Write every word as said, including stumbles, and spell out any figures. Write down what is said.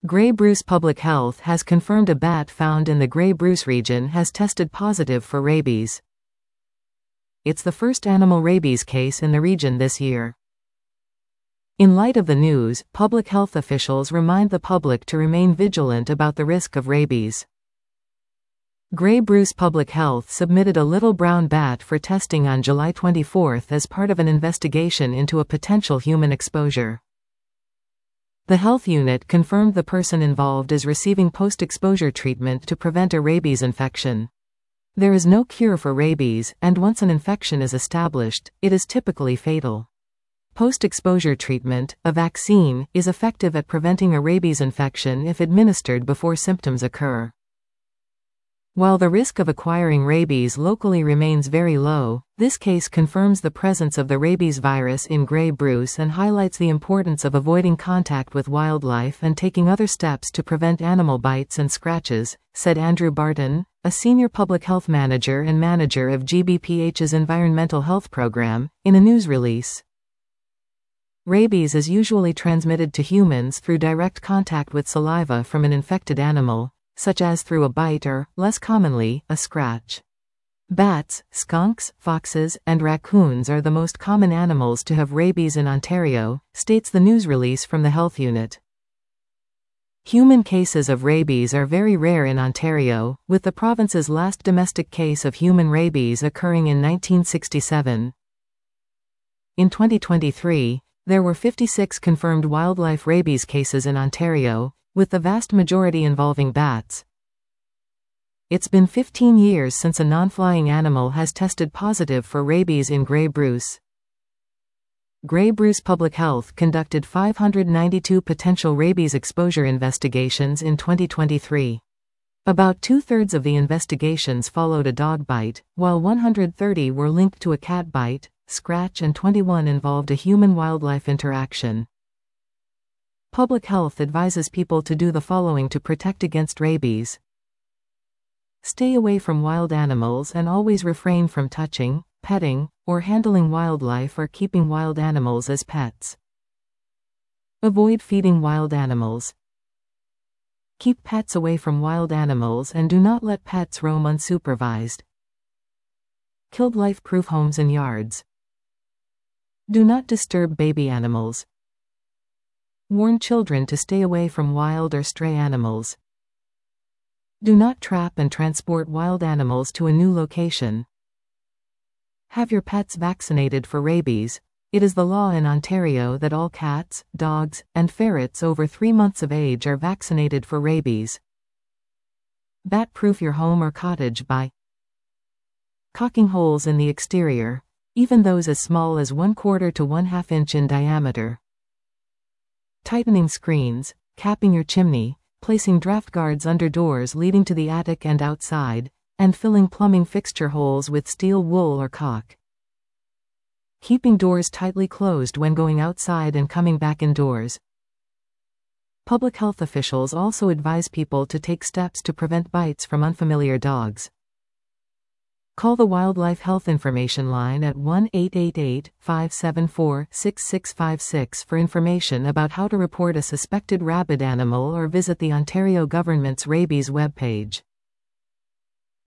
Grey Bruce Public Health has confirmed a bat found in the Grey Bruce region has tested positive for rabies. It's the first animal rabies case in the region this year. In light of the news, public health officials remind the public to remain vigilant about the risk of rabies. Grey Bruce Public Health submitted a little brown bat for testing on July twenty-fourth as part of an investigation into a potential human exposure. The health unit confirmed the person involved is receiving post-exposure treatment to prevent a rabies infection. There is no cure for rabies, and once an infection is established, it is typically fatal. Post-exposure treatment, a vaccine, is effective at preventing a rabies infection if administered before symptoms occur. While the risk of acquiring rabies locally remains very low, this case confirms the presence of the rabies virus in Grey Bruce and highlights the importance of avoiding contact with wildlife and taking other steps to prevent animal bites and scratches, said Andrew Barton, a senior public health manager and manager of G B P H's environmental health program, in a news release. Rabies is usually transmitted to humans through direct contact with saliva from an infected animal, such as through a bite or, less commonly, a scratch. Bats, skunks, foxes, and raccoons are the most common animals to have rabies in Ontario, states the news release from the health unit. Human cases of rabies are very rare in Ontario, with the province's last domestic case of human rabies occurring in nineteen sixty-seven. In twenty twenty-three, there were fifty-six confirmed wildlife rabies cases in Ontario, with the vast majority involving bats. It's been fifteen years since a non-flying animal has tested positive for rabies in Grey Bruce. Grey Bruce Public Health conducted five hundred ninety-two potential rabies exposure investigations in twenty twenty-three. About two-thirds of the investigations followed a dog bite, while one hundred thirty were linked to a cat bite, scratch, and twenty-one involved a human-wildlife interaction. Public Health advises people to do the following to protect against rabies. Stay away from wild animals and always refrain from touching, petting, or handling wildlife or keeping wild animals as pets. Avoid feeding wild animals. Keep pets away from wild animals and do not let pets roam unsupervised. Build life-proof homes and yards. Do not disturb baby animals. Warn children to stay away from wild or stray animals. Do not trap and transport wild animals to a new location. Have your pets vaccinated for rabies. It is the law in Ontario that all cats, dogs, and ferrets over three months of age are vaccinated for rabies. Bat-proof your home or cottage by caulking holes in the exterior, even those as small as one quarter to one half inch in diameter. Tightening screens, capping your chimney, placing draft guards under doors leading to the attic and outside, and filling plumbing fixture holes with steel wool or caulk. Keeping doors tightly closed when going outside and coming back indoors. Public health officials also advise people to take steps to prevent bites from unfamiliar dogs. Call the Wildlife Health Information Line at one eight eight eight, five seven four, six six five six for information about how to report a suspected rabid animal or visit the Ontario government's rabies webpage.